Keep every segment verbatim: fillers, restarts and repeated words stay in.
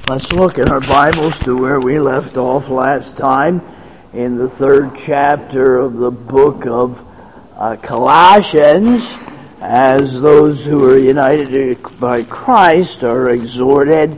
Let's look in our Bibles to where we left off last time in the third chapter of the book of uh, Colossians, as those who are united by Christ are exhorted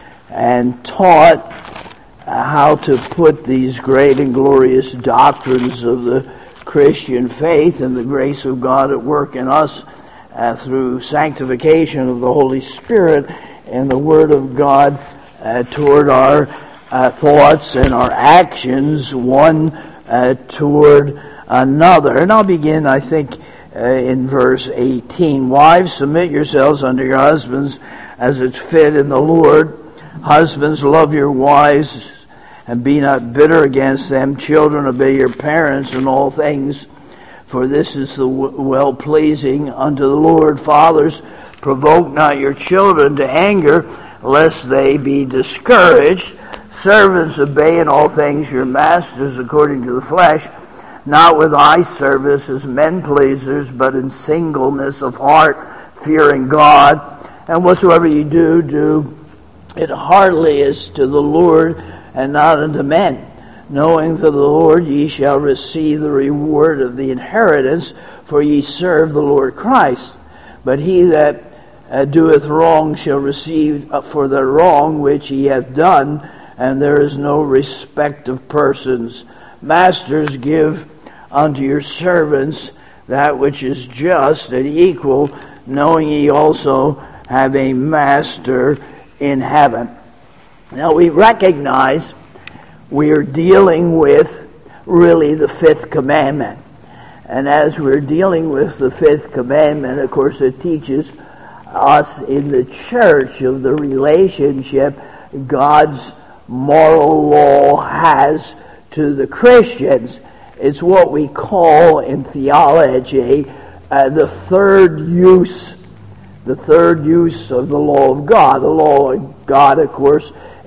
and taught uh, how to put these great and glorious doctrines of the Christian faith and the grace of God at work in us uh, through sanctification of the Holy Spirit and the Word of God Uh, toward our uh, thoughts and our actions, one uh, toward another. And I'll begin, I think, uh, in verse eighteen. Wives, submit yourselves unto your husbands as it's fit in the Lord. Husbands, love your wives and be not bitter against them. Children, obey your parents in all things, for this is the w- well-pleasing unto the Lord. Fathers, provoke not your children to anger, lest they be discouraged. Servants, obey in all things your masters according to the flesh, not with eye service as men pleasers, but in singleness of heart, fearing God. And whatsoever you do, do it heartily as to the Lord, and not unto men, knowing that the Lord ye shall receive the reward of the inheritance, for ye serve the Lord Christ. But he that Uh, doeth wrong shall receive uh, for the wrong which he hath done, and there is no respect of persons. Masters, give unto your servants that which is just and equal, knowing ye also have a master in heaven. Now we recognize we are dealing with really the fifth commandment. And as we're dealing with the fifth commandment, of course it teaches us in the church of the relationship God's moral law has to the Christians. It's what we call in theology uh, the third use, the third use of the law of God. The law of God, of course,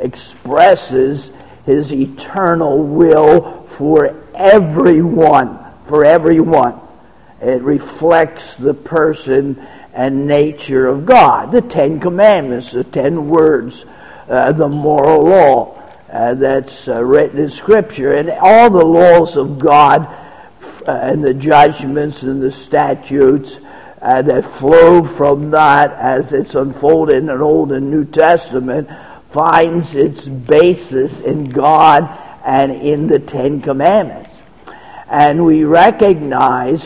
expresses His eternal will for everyone, for everyone. It reflects the person and nature of God. The Ten Commandments, the Ten Words, uh, the moral law uh, that's uh, written in Scripture, and all the laws of God uh, and the judgments and the statutes uh, that flow from that as it's unfolded in the Old and New Testament finds its basis in God and in the Ten Commandments. And we recognize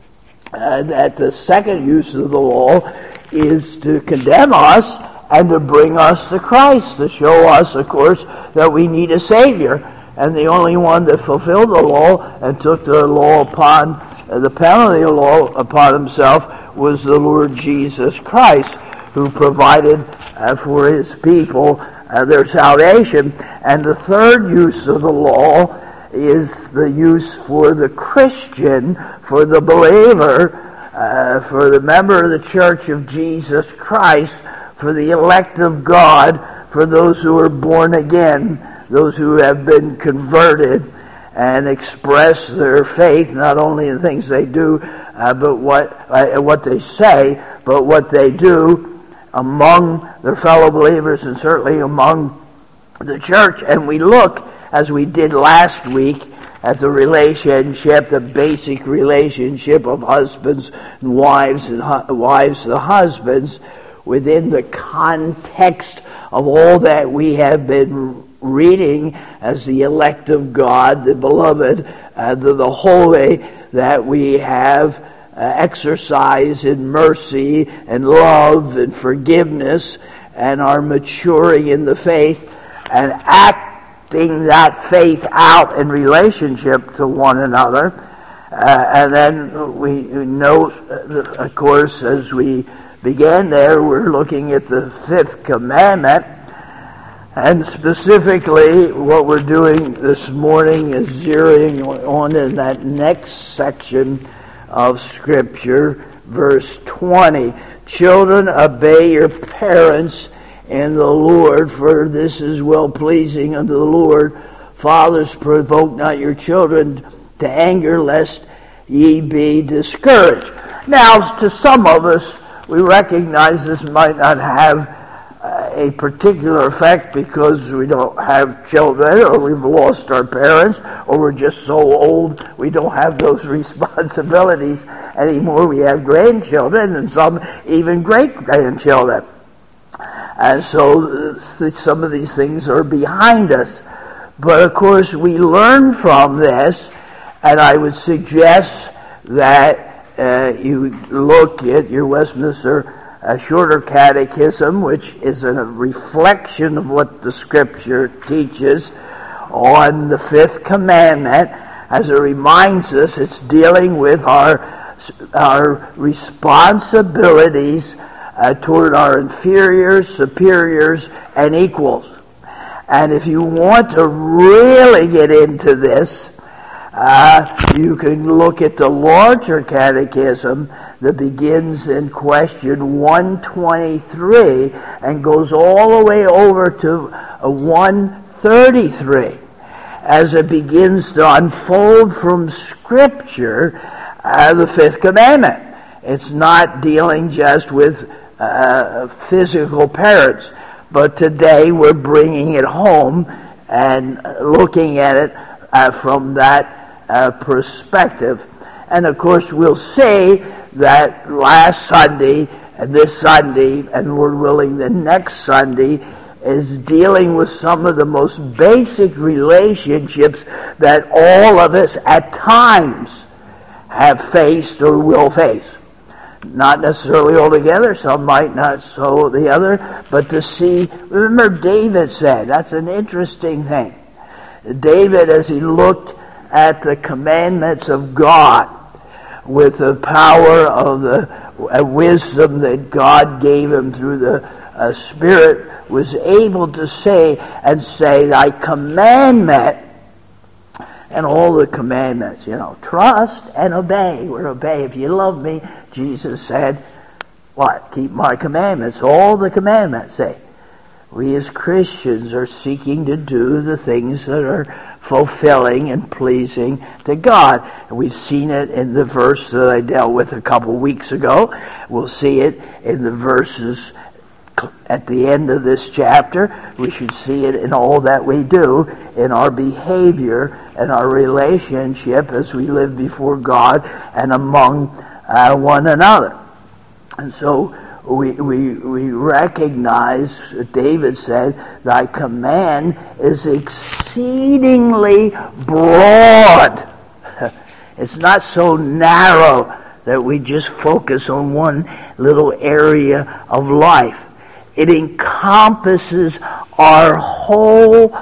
Uh, that the second use of the law is to condemn us and to bring us to Christ, to show us, of course, that we need a Savior. And the only one that fulfilled the law and took the law upon, uh, the penalty of the law upon himself was the Lord Jesus Christ, who provided uh, for his people uh, their salvation. And the third use of the law is the use for the Christian, for the believer, uh, for the member of the Church of Jesus Christ, for the elect of God, for those who are born again, those who have been converted and express their faith not only in things they do, uh, but what uh, what they say, but what they do among their fellow believers and certainly among the church. And we look, as we did last week, at the relationship, the basic relationship of husbands and wives and hu- wives to husbands within the context of all that we have been reading as the elect of God, the beloved, uh, the, the holy, that we have uh, exercise in mercy and love and forgiveness and are maturing in the faith and act that faith out in relationship to one another. Uh, and then we note, uh, of course, as we began there, we're looking at the fifth commandment. And specifically, what we're doing this morning is zeroing on in that next section of Scripture, verse twenty. Children, obey your parents in the Lord, for this is well-pleasing unto the Lord. Fathers, provoke not your children to anger, lest ye be discouraged. Now, to some of us, we recognize this might not have uh, a particular effect because we don't have children, or we've lost our parents, or we're just so old we don't have those responsibilities anymore. We have grandchildren and some even great-grandchildren. And so th- some of these things are behind us. But of course we learn from this, and I would suggest that uh, you look at your Westminster a shorter catechism, which is a reflection of what the Scripture teaches on the fifth commandment. As it reminds us, it's dealing with our our responsibilities uh, toward our inferiors, superiors, and equals. And if you want to really get into this, uh, you can look at the larger catechism that begins in question one twenty-three and goes all the way over to one thirty-three as it begins to unfold from Scripture uh, the fifth commandment. It's not dealing just with uh, physical parents, but today we're bringing it home and looking at it uh, from that uh, perspective. And of course we'll see that last Sunday and this Sunday, and Lord willing the next Sunday, is dealing with some of the most basic relationships that all of us at times have faced or will face. Not necessarily altogether, some might not so the other, but to see, remember David said, that's an interesting thing. David, as he looked at the commandments of God, with the power of the uh, wisdom that God gave him through the uh, Spirit, was able to say and say, thy commandment, and all the commandments, you know, trust and obey. We're obey. If you love me, Jesus said, what? Keep my commandments. All the commandments say. We as Christians are seeking to do the things that are fulfilling and pleasing to God. And we've seen it in the verse that I dealt with a couple weeks ago. We'll see it in the verses at the end of this chapter. We should see it in all that we do, in our behavior and our relationship as we live before God and among uh, one another. And so we, we, we recognize, David said, thy command is exceedingly broad. It's not so narrow that we just focus on one little area of life. It encompasses our whole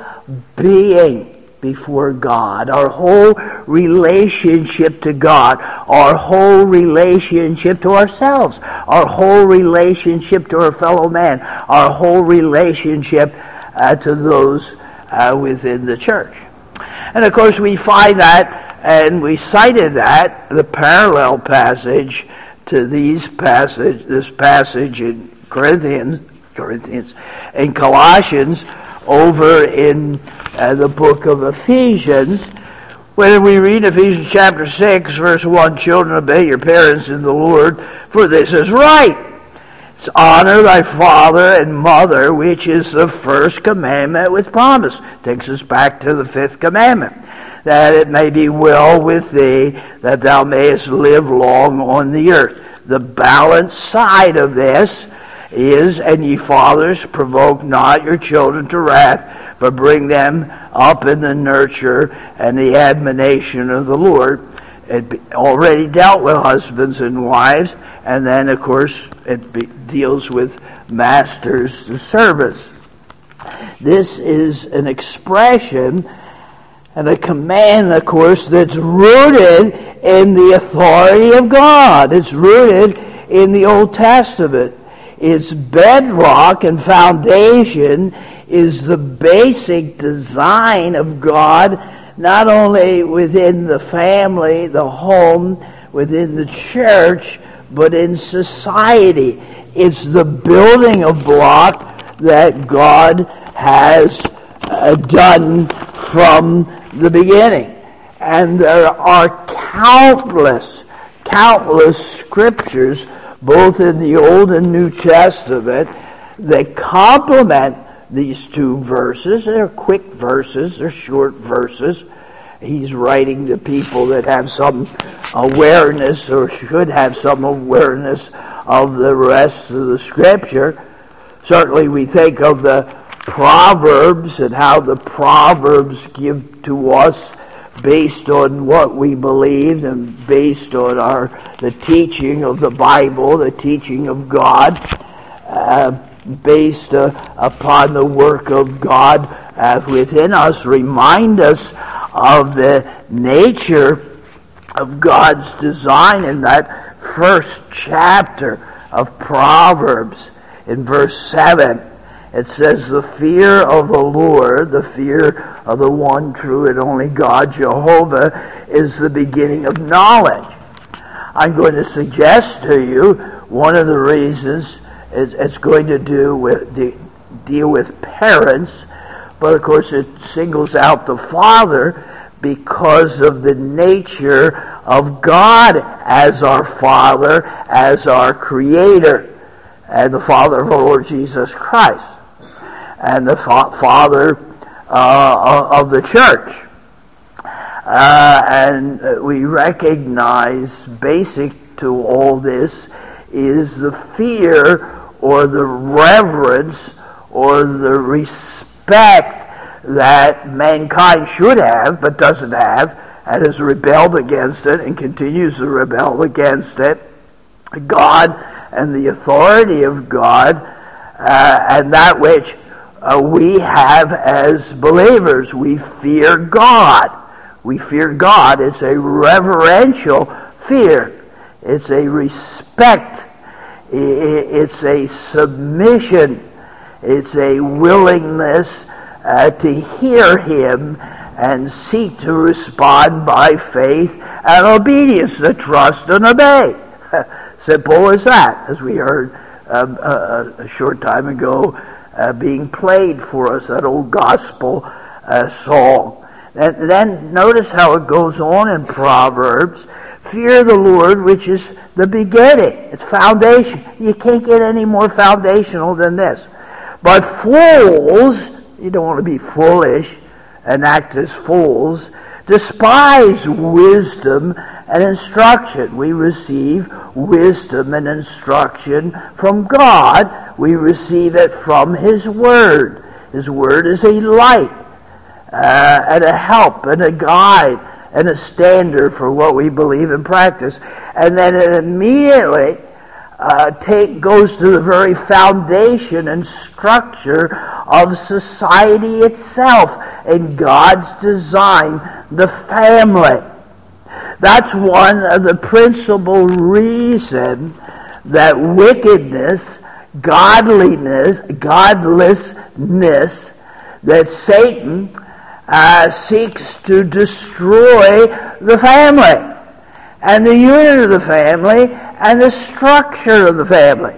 being before God, our whole relationship to God, our whole relationship to ourselves, our whole relationship to our fellow man, our whole relationship uh, to those uh, within the church. And of course we find that, and we cited that, the parallel passage to these passage, this passage in Corinthians, Corinthians, in Colossians, over in uh, the book of Ephesians, when we read Ephesians chapter six, verse one, children, obey your parents in the Lord, for this is right. It's honor thy father and mother, which is the first commandment with promise. Takes us back to the fifth commandment. That it may be well with thee, that thou mayest live long on the earth. The balanced side of this is, and ye fathers, provoke not your children to wrath, but bring them up in the nurture and the admonition of the Lord. It already dealt with husbands and wives, and then, of course, it be, deals with masters to service. This is an expression and a command, of course, that's rooted in the authority of God. It's rooted in the Old Testament. Its bedrock and foundation is the basic design of God, not only within the family, the home, within the church, but in society. It's the building of block that God has uh, done from the beginning. And there are countless, countless scriptures, both in the Old and New Testament, that complement these two verses. They're quick verses, they're short verses. He's writing to people that have some awareness, or should have some awareness, of the rest of the Scripture. Certainly we think of the Proverbs and how the Proverbs give to us, based on what we believe and based on our the teaching of the Bible, the teaching of God, uh, based uh, upon the work of God uh, within us, remind us of the nature of God's design in that first chapter of Proverbs. In verse seven, it says, the fear of the Lord, the fear of the one true and only God, Jehovah, is the beginning of knowledge. I'm going to suggest to you one of the reasons is it's going to do with de, deal with parents, but of course it singles out the Father because of the nature of God as our Father, as our Creator, and the Father of our Lord Jesus Christ, and the fa- Father uh, of the church. Uh, and we recognize basic to all this is the fear or the reverence or the respect that mankind should have but doesn't have, and has rebelled against it and continues to rebel against it. God and the authority of God, uh, and that which uh, we have as believers. We fear God. We fear God. It's a reverential fear. It's a respect. It's a submission. It's a willingness uh, to hear Him and seek to respond by faith and obedience, to trust and obey. Simple as that, as we heard um, a, a short time ago uh, being played for us, that old gospel uh, song. And then notice how it goes on in Proverbs. Fear the Lord, which is the beginning. It's foundation. You can't get any more foundational than this. But fools, you don't want to be foolish and act as fools, despise wisdom and instruction. We receive wisdom and instruction from God. We receive it from His Word. His Word is a light uh, and a help and a guide and a standard for what we believe and practice. And then it immediately uh, take, goes to the very foundation and structure of society itself and God's design, the family. That's one of the principal reasons that wickedness, godliness, godlessness, that Satan uh, seeks to destroy the family and the unit of the family and the structure of the family.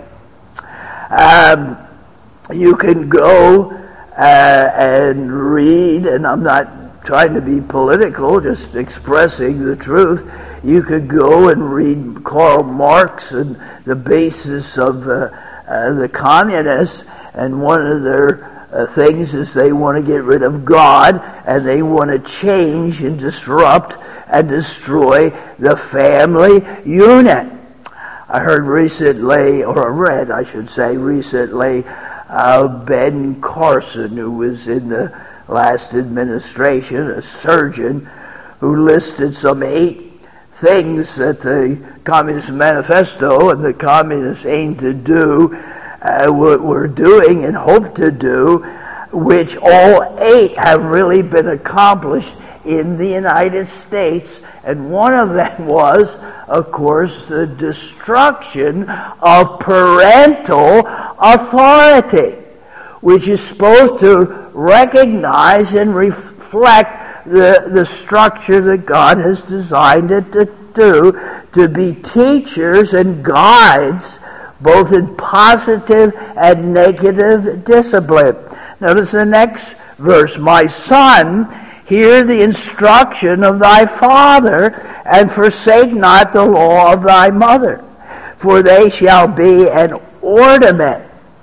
Um, you can go uh, and read, and I'm not trying to be political, just expressing the truth. You could go and read Karl Marx and the basis of uh, uh, the communists, and one of their uh, things is they want to get rid of God, and they want to change and disrupt and destroy the family unit. I heard recently, or read, I should say, recently, uh, Ben Carson, who was in the last administration, a surgeon, who listed some eight things that the Communist Manifesto and the Communists aim to do, uh, were doing and hope to do, which all eight have really been accomplished in the United States. And one of them was, of course, the destruction of parental authority, which is supposed to recognize and reflect the, the structure that God has designed it to do, to be teachers and guides, both in positive and negative discipline. Notice the next verse. My son, hear the instruction of thy father, and forsake not the law of thy mother, for they shall be an ornament.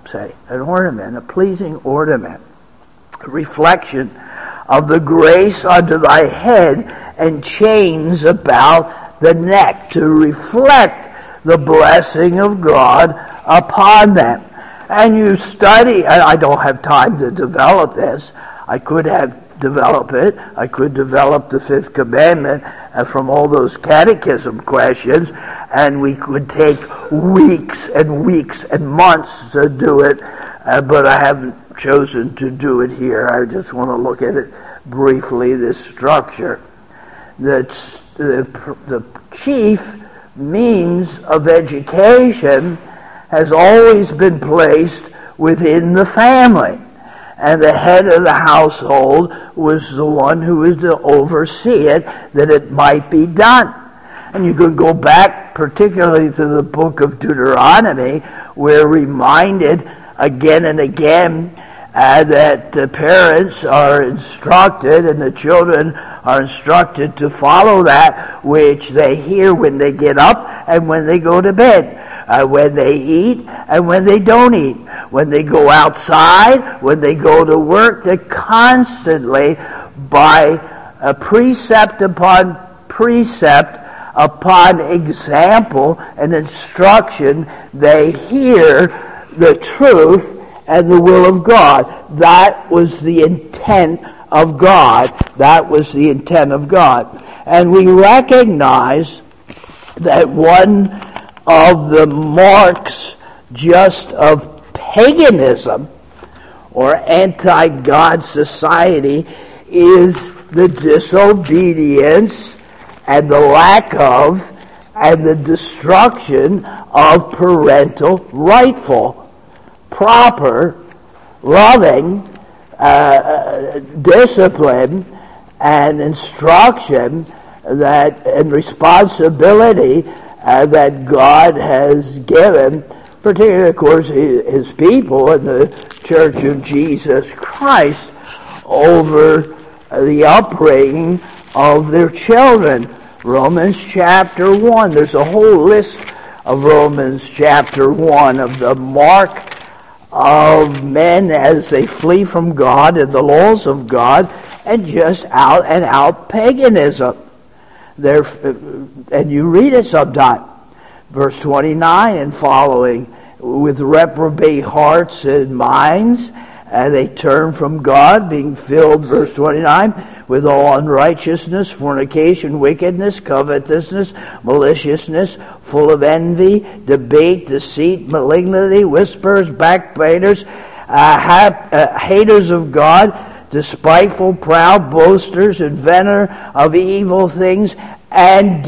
say, an ornament, a pleasing ornament, a reflection of the grace under thy head, and chains about the neck, to reflect the blessing of God upon them. And you study, and I don't have time to develop this. I could have developed it. I could develop the fifth commandment uh, from all those catechism questions, and we could take weeks and weeks and months to do it, uh, but I haven't chosen to do it here. I just want to look at it briefly, this structure. That's the, the chief means of education has always been placed within the family, and the head of the household was the one who was to oversee it, that it might be done. And you could go back particularly to the book of Deuteronomy, where reminded again and again uh, that the parents are instructed and the children are instructed to follow that which they hear when they get up and when they go to bed, uh, when they eat and when they don't eat, when they go outside, when they go to work. They constantly, by a precept upon precept, upon example and instruction, they hear the truth and the will of God. That was the intent of God. That was the intent of God. And we recognize that one of the marks just of paganism or anti-God society is the disobedience and the lack of and the destruction of parental, rightful, proper, loving uh, discipline and instruction that and responsibility uh, that God has given, particularly, of course, His people and the Church of Jesus Christ, over the upbringing of their children. Romans chapter one. There's a whole list of Romans chapter one of the mark of men as they flee from God and the laws of God and just out and out paganism. There, and you read it sometime. Verse twenty-nine and following, with reprobate hearts and minds, and they turn from God, being filled, verse twenty-nine, with all unrighteousness, fornication, wickedness, covetousness, maliciousness, full of envy, debate, deceit, malignity, whisperers, backbiters, uh, hap, uh, haters of God, despiteful, proud, boasters, inventor of evil things, and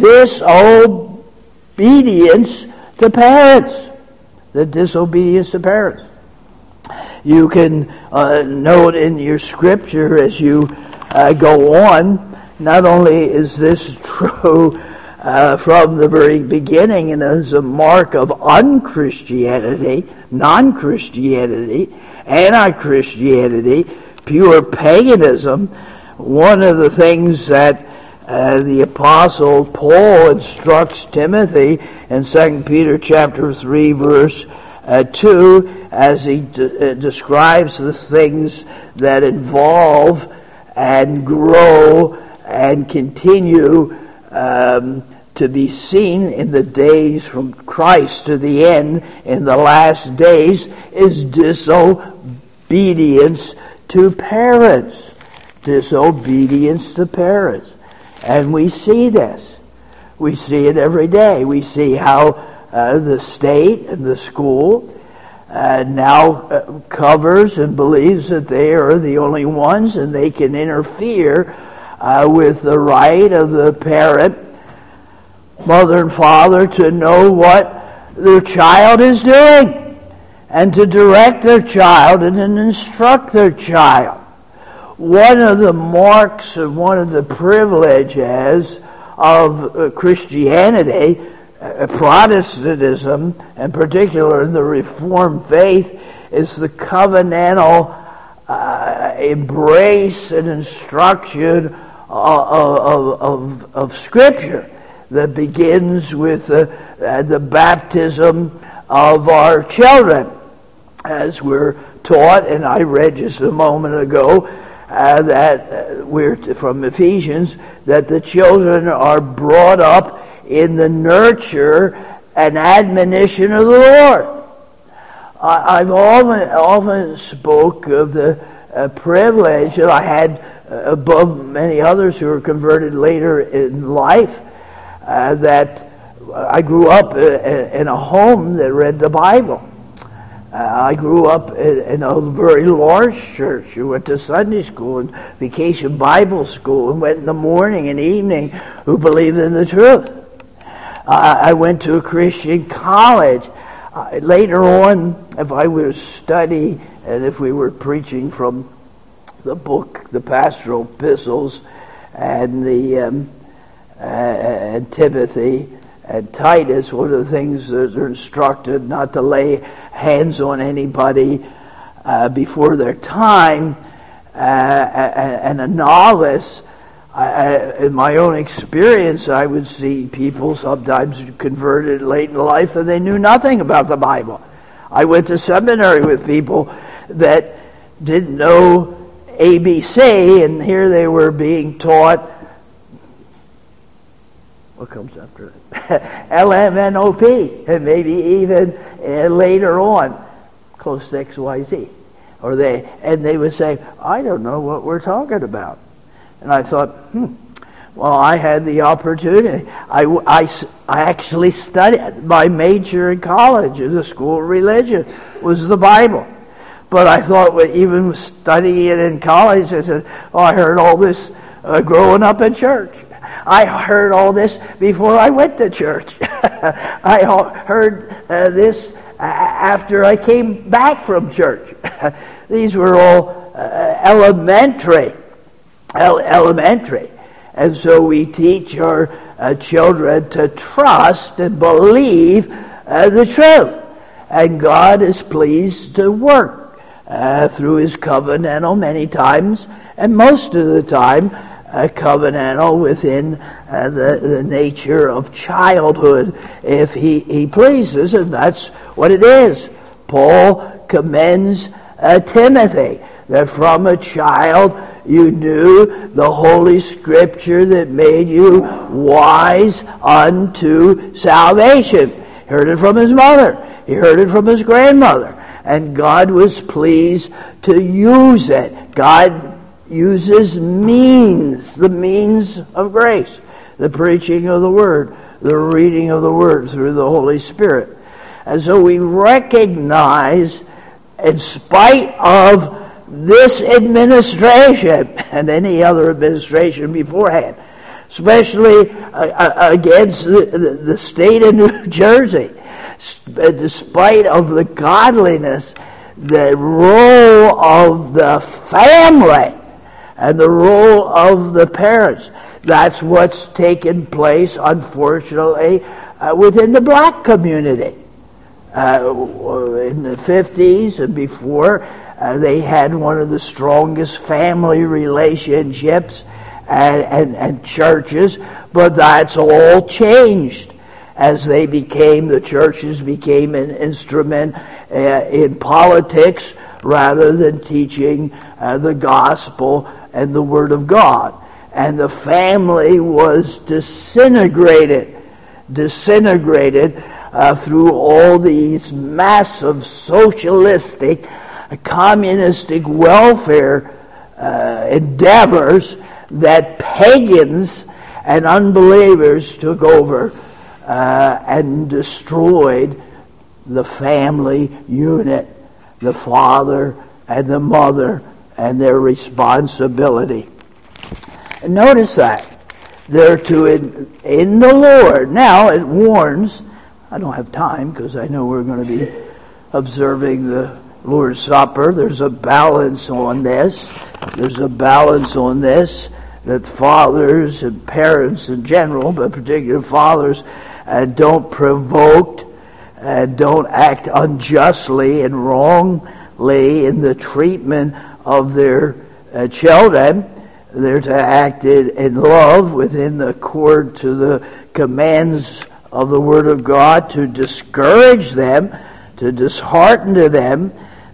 disobedience to parents. The disobedience to parents. You can uh, note in your scripture as you uh, go on, not only is this true uh, from the very beginning and as a mark of unchristianity, non-Christianity, anti-Christianity, pure paganism. One of the things that uh, the Apostle Paul instructs Timothy in Second Peter chapter three verse uh, two, as he de- uh, describes the things that involve and grow and continue um, to be seen in the days from Christ to the end in the last days, is disobedience to parents. Disobedience to parents. And we see this. We see it every day. We see how uh, the state and the school uh, now uh, covers and believes that they are the only ones and they can interfere uh, with the right of the parent, mother and father, to know what their child is doing and to direct their child and to instruct their child. One of the marks and one of the privileges of uh, Christianity, uh, Protestantism, in particular the Reformed faith, is the covenantal uh, embrace and instruction of, of, of, of Scripture that begins with uh, uh, the baptism of our children. as we're taught, and I read just a moment ago uh, that uh, we're t- from Ephesians, that the children are brought up in the nurture and admonition of the Lord. I, I've often, often spoke of the uh, privilege that I had uh, above many others who were converted later in life, uh, that I grew up in a home that read the Bible. Uh, I grew up in a very large church. We went to Sunday school and vacation Bible school and went in the morning and evening who believed in the truth. Uh, I went to a Christian college. Uh, later on, if I were to study and if we were preaching from the book, the pastoral epistles, and the um, uh, and Timothy and Titus, one of the things that are instructed not to lay hands on anybody uh, before their time, uh, and a novice. I, in my own experience, I would see people sometimes converted late in life and they knew nothing about the Bible. I went to seminary with people that didn't know A B C, and here they were being taught, what comes after it? L M N O P, and maybe even uh, later on, close to X Y Z. Or they, and they would say, I don't know what we're talking about. And I thought, hmm, well, I had the opportunity. I, I, I actually studied, my major in college in the school of religion was the Bible. But I thought, well, even studying it in college, I said, oh, I heard all this uh, growing up in church. I heard all this before I went to church. I heard uh, this after I came back from church. These were all uh, elementary, ele- elementary. And so we teach our uh, children to trust and believe uh, the truth. And God is pleased to work uh, through His covenantal many times, and most of the time, Uh, covenantal within uh, the, the nature of childhood, if he, he pleases, and that's what it is. Paul commends uh, Timothy, that from a child you knew the Holy Scripture that made you wise unto salvation. He heard it from his mother. He heard it from his grandmother. And God was pleased to use it. God uses means, the means of grace, the preaching of the Word, the reading of the Word through the Holy Spirit. And so we recognize, in spite of this administration and any other administration beforehand, especially uh, against the, the, the state of New Jersey, despite of the godliness, the role of the family and the role of the parents. That's what's taken place, unfortunately, uh, within the black community. Uh, in the fifties and before, uh, they had one of the strongest family relationships and, and, and churches, but that's all changed as they became, the churches became an instrument uh, in politics rather than teaching uh, the gospel and the Word of God. And the family was disintegrated, disintegrated uh, through all these massive socialistic, uh, communistic welfare uh, endeavors that pagans and unbelievers took over uh, and destroyed the family unit, the father and the mother, and their responsibility. And notice that. They're to in, in the Lord. Now it warns, I don't have time because I know we're going to be observing the Lord's Supper. There's a balance on this. There's a balance on this that fathers and parents in general, but particularly fathers, uh, don't provoke, uh, don't act unjustly and wrongly in the treatment of their uh, children. They're to act in, in love within the accord to the commands of the Word of God, to discourage them, to dishearten to them,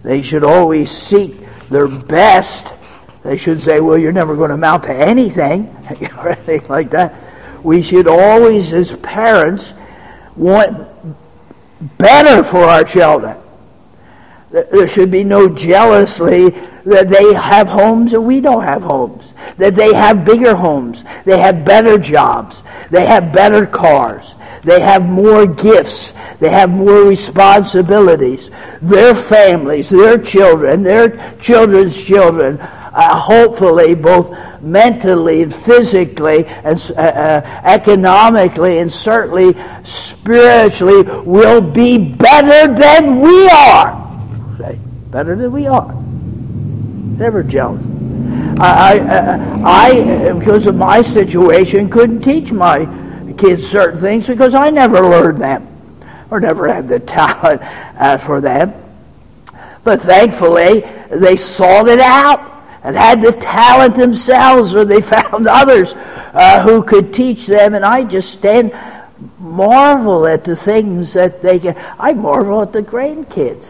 They should always seek their best. They should say, well, you're never going to amount to anything, or anything like that. We should always, as parents, want better for our children. There should be no jealousy that they have homes and we don't have homes. That they have bigger homes. They have better jobs. They have better cars. They have more gifts. They have more responsibilities. Their families, their children, their children's children, uh, hopefully both mentally and physically and uh, uh, economically and certainly spiritually will be better than we are. Say, better than we are. Never jealous. I, I, I, because of my situation, couldn't teach my kids certain things because I never learned them or never had the talent uh, for them. But thankfully, they sought it out and had the talent themselves, or they found others uh, who could teach them. And I just stand marvel at the things that they can. I marvel at the grandkids.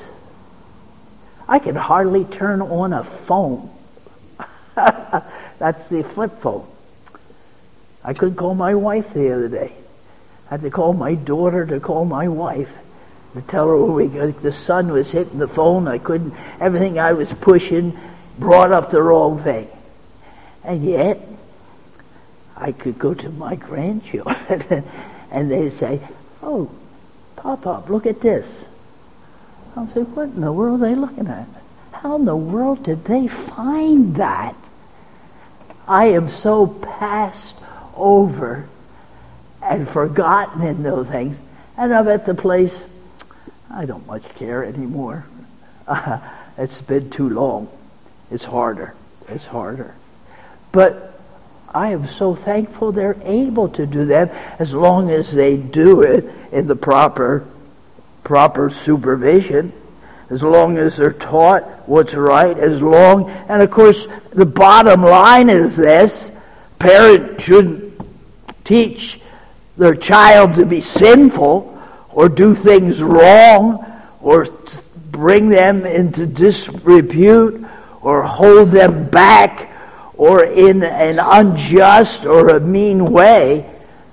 I can hardly turn on a phone. That's the flip phone. I couldn't call my wife the other day. I had to call my daughter to call my wife to tell her when we got, the sun was hitting the phone. I couldn't. Everything I was pushing brought up the wrong thing. And yet, I could go to my grandchildren and they'd say, "Oh, Pop-Pop, look at this." I'll say, "What in the world are they looking at? How in the world did they find that?" I am so passed over and forgotten in those things. And I'm at the place, I don't much care anymore. Uh, it's been too long. It's harder. It's harder. But I am so thankful they're able to do that as long as they do it in the proper proper supervision, as long as they're taught what's right, as long, and of course the bottom line is this: parents shouldn't teach their child to be sinful or do things wrong or bring them into disrepute or hold them back or in an unjust or a mean way.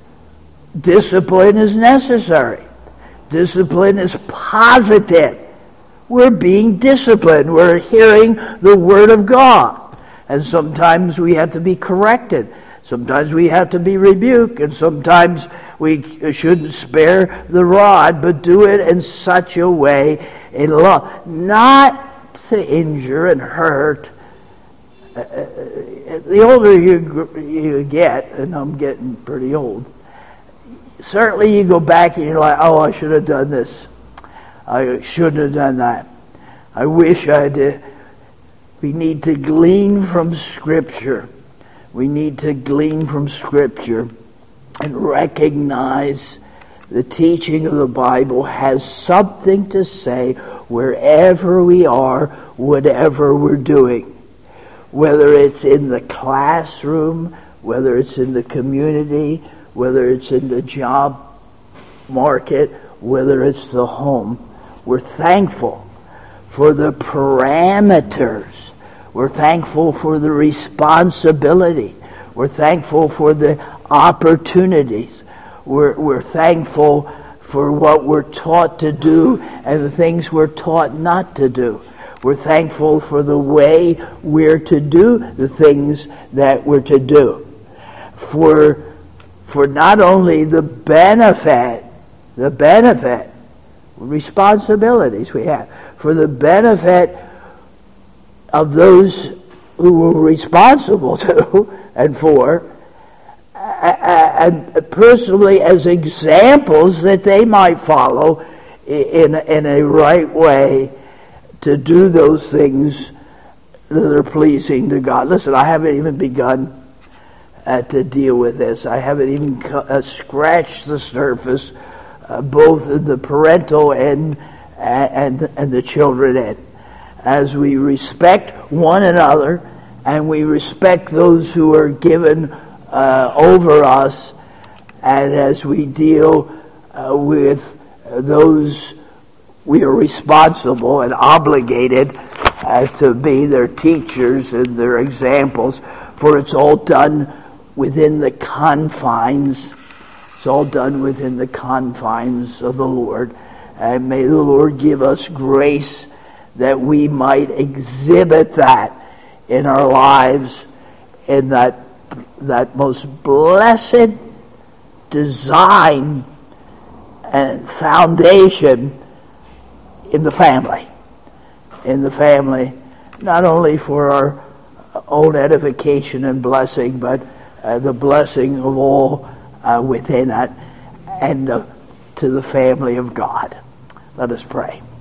Discipline is necessary. Discipline is positive. We're being disciplined. We're hearing the Word of God. And sometimes we have to be corrected. Sometimes we have to be rebuked. And sometimes we shouldn't spare the rod, but do it in such a way in love. Not to injure and hurt. Uh, the older you, you get, and I'm getting pretty old, certainly you go back and you're like, oh, I should have done this. I shouldn't have done that. I wish I did. We need to glean from Scripture. We need to glean from Scripture and recognize the teaching of the Bible has something to say wherever we are, whatever we're doing. Whether it's in the classroom, whether it's in the community, whether it's in the job market, whether it's the home. We're thankful for the parameters. We're thankful for the responsibility. We're thankful for the opportunities. We're, we're thankful for what we're taught to do and the things we're taught not to do. We're thankful for the way we're to do the things that we're to do. For, for not only the benefit, the benefit, responsibilities we have, for the benefit of those who we're responsible to and for, and personally as examples that they might follow in, in a right way to do those things that are pleasing to God. Listen, I haven't even begun uh, to deal with this. I haven't even uh, scratched the surface, uh, both in the parental end and, and, and the children end. As we respect one another and we respect those who are given uh, over us, and as we deal uh, with those we are responsible and obligated uh, to be their teachers and their examples, for it's all done within the confines. It's all done within the confines of the Lord. And may the Lord give us grace that we might exhibit that in our lives, in that that most blessed design and foundation in the family. In the family, not only for our own edification and blessing, but uh, the blessing of all uh, within it, and uh, to the family of God. Let us pray.